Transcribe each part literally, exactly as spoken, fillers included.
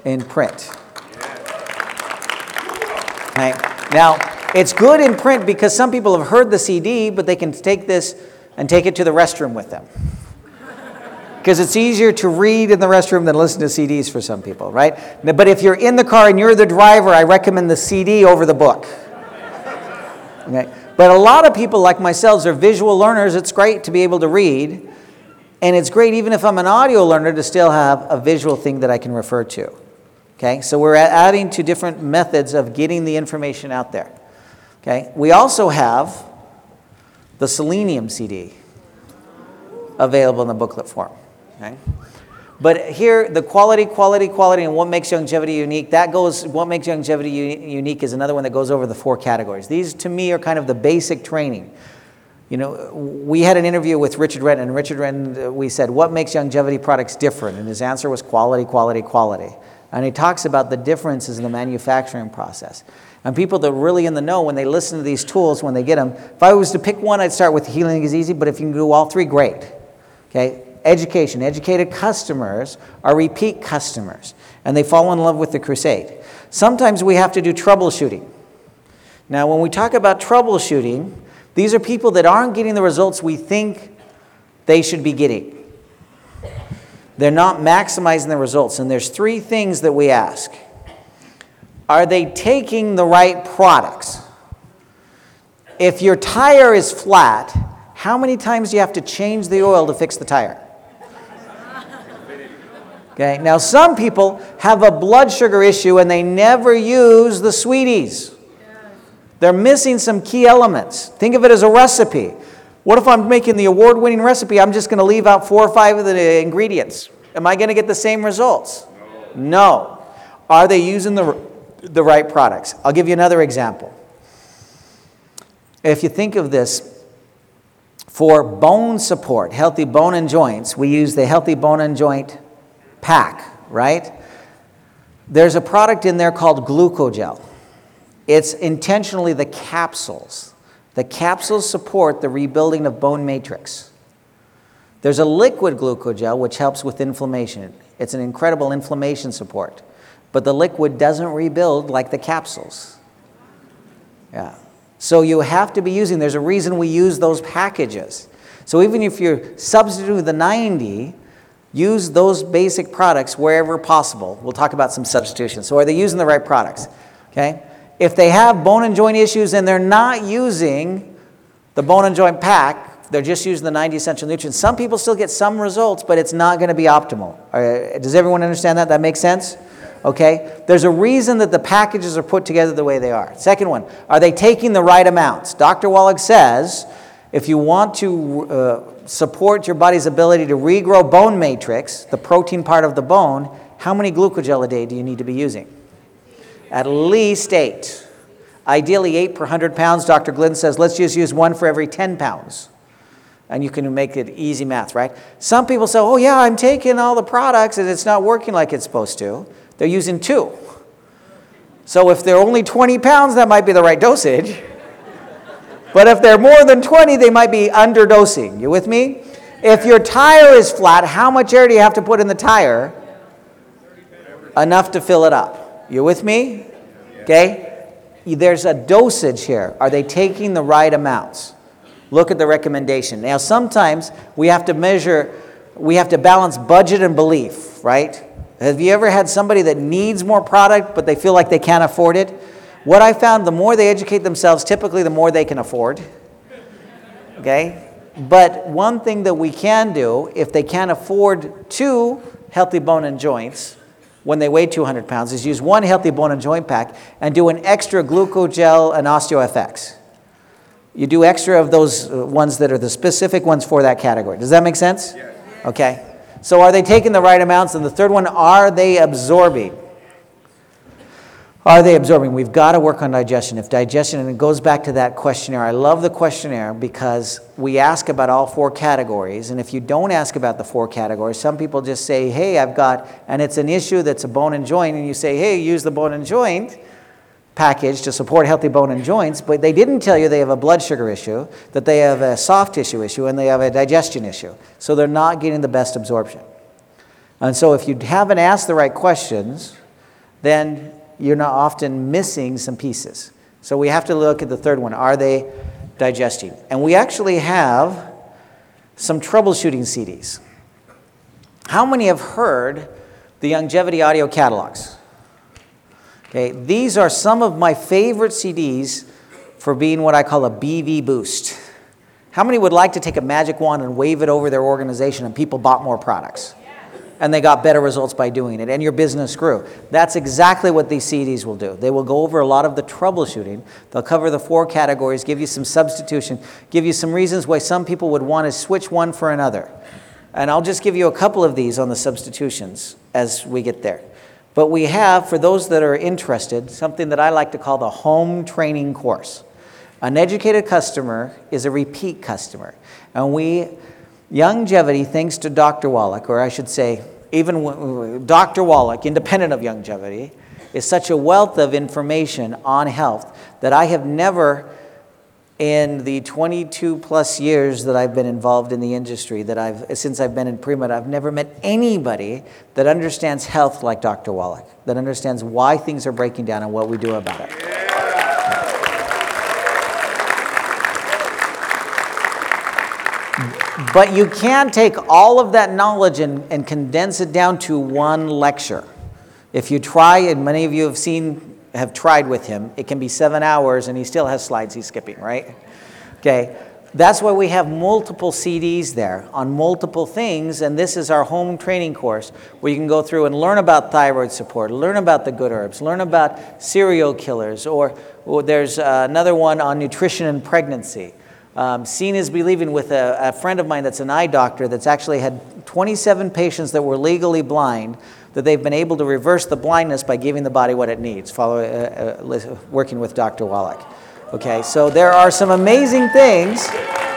in print. Okay. Now, it's good in print because some people have heard the C D, but they can take this and take it to the restroom with them. Because it's easier to read in the restroom than listen to C Ds for some people, right? But if you're in the car and you're the driver, I recommend the C D over the book. Okay? But a lot of people like myself are visual learners. It's great to be able to read. And it's great even if I'm an audio learner to still have a visual thing that I can refer to. Okay? So we're adding to different methods of getting the information out there. Okay? We also have the Selenium C D available in the booklet form. Okay? But here, the quality, quality, quality, and what makes longevity unique, that goes, what makes longevity u- unique is another one that goes over the four categories. These, to me, are kind of the basic training. You know, we had an interview with Richard Renton, and Richard Renton, we said, what makes longevity products different? And his answer was quality, quality, quality. And he talks about the differences in the manufacturing process. And people that are really in the know, when they listen to these tools, when they get them, if I was to pick one, I'd start with Healing is Easy, but if you can do all three, great. Okay? Education. Educated customers are repeat customers, and they fall in love with the crusade. Sometimes we have to do troubleshooting. Now, when we talk about troubleshooting, these are people that aren't getting the results we think they should be getting. They're not maximizing the results, and there's three things that we ask. Are they taking the right products? If your tire is flat, how many times do you have to change the oil to fix the tire? Okay, now some people have a blood sugar issue and they never use the sweeties. They're missing some key elements. Think of it as a recipe. What if I'm making the award-winning recipe? I'm just going to leave out four or five of the ingredients. Am I going to get the same results? No. No. Are they using the, the right products? I'll give you another example. If you think of this, for bone support, healthy bone and joints, we use the Healthy Bone and Joint pack, right? There's a product in there called Glucogel. It's intentionally the capsules. The capsules support the rebuilding of bone matrix. There's a liquid Glucogel which helps with inflammation. It's an incredible inflammation support. But the liquid doesn't rebuild like the capsules. Yeah. So you have to be using, there's a reason we use those packages. So even if you're substituting the ninety, use those basic products wherever possible. We'll talk about some substitutions. So are they using the right products? Okay? If they have bone and joint issues and they're not using the bone and joint pack, they're just using the ninety essential nutrients. Some people still get some results, but it's not going to be optimal. Uh, does everyone understand that? That makes sense? Okay? There's a reason that the packages are put together the way they are. Second one, are they taking the right amounts? Doctor Wallach says if you want to uh, support your body's ability to regrow bone matrix, the protein part of the bone, how many Glucogel a day do you need to be using? At least eight. Ideally eight per one hundred pounds. Doctor Glynn says let's just use one for every ten pounds. And you can make it easy math, right? Some people say, oh yeah, I'm taking all the products and it's not working like it's supposed to. They're using two. So if they're only twenty pounds, that might be the right dosage. But if they're more than twenty, they might be underdosing. You with me? If your tire is flat, how much air do you have to put in the tire? Enough to fill it up. You with me? Okay? There's a dosage here. Are they taking the right amounts? Look at the recommendation. Now, sometimes we have to measure, we have to balance budget and belief, right? Have you ever had somebody that needs more product, but they feel like they can't afford it? What I found, the more they educate themselves, typically the more they can afford. Okay? But one thing that we can do, if they can't afford two Healthy Bone and Joints, when they weigh two hundred pounds, is use one Healthy Bone and Joint pack and do an extra Glucogel and OsteoFX. You do extra of those ones that are the specific ones for that category. Does that make sense? Yes. Okay. So are they taking the right amounts? And the third one, are they absorbing? Are they absorbing? We've got to work on digestion. If digestion, and it goes back to that questionnaire. I love the questionnaire because we ask about all four categories. And if you don't ask about the four categories, some people just say, hey, I've got, and it's an issue that's a bone and joint. And you say, hey, use the bone and joint package to support healthy bone and joints. But they didn't tell you they have a blood sugar issue, that they have a soft tissue issue, and they have a digestion issue. So they're not getting the best absorption. And so if you haven't asked the right questions, then you're not often missing some pieces. So we have to look at the third one. Are they digesting? And we actually have some troubleshooting C Ds. How many have heard the Youngevity audio catalogs? Okay, these are some of my favorite C Ds for being what I call a B V boost. How many would like to take a magic wand and wave it over their organization and people bought more products? And they got better results by doing it, and your business grew. That's exactly what these C Ds will do. They will go over a lot of the troubleshooting. They'll cover the four categories, give you some substitution, give you some reasons why some people would want to switch one for another. And I'll just give you a couple of these on the substitutions as we get there. But we have, for those that are interested, something that I like to call the home training course. An educated customer is a repeat customer. And we, Youngevity, thanks to Doctor Wallach, or I should say, even Doctor Wallach, independent of Youngevity, is such a wealth of information on health that I have never, in the twenty-two plus years that I've been involved in the industry, that I've since I've been in pre-med, I've never met anybody that understands health like Doctor Wallach, that understands why things are breaking down and what we do about it. But you can take all of that knowledge and, and condense it down to one lecture. If you try, and many of you have seen, have tried with him, it can be seven hours and he still has slides he's skipping, right? Okay, that's why we have multiple C Ds there on multiple things, and this is our home training course where you can go through and learn about thyroid support, learn about the good herbs, learn about serial killers, or, or there's uh, another one on nutrition and pregnancy. Um, seeing is believing with a, a friend of mine that's an eye doctor that's actually had twenty-seven patients that were legally blind, that they've been able to reverse the blindness by giving the body what it needs, follow, uh, uh, working with Doctor Wallach. Okay, so there are some amazing things.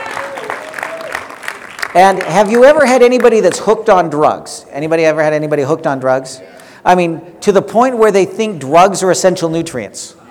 And have you ever had anybody that's hooked on drugs? Anybody ever had anybody hooked on drugs? I mean, to the point where they think drugs are essential nutrients.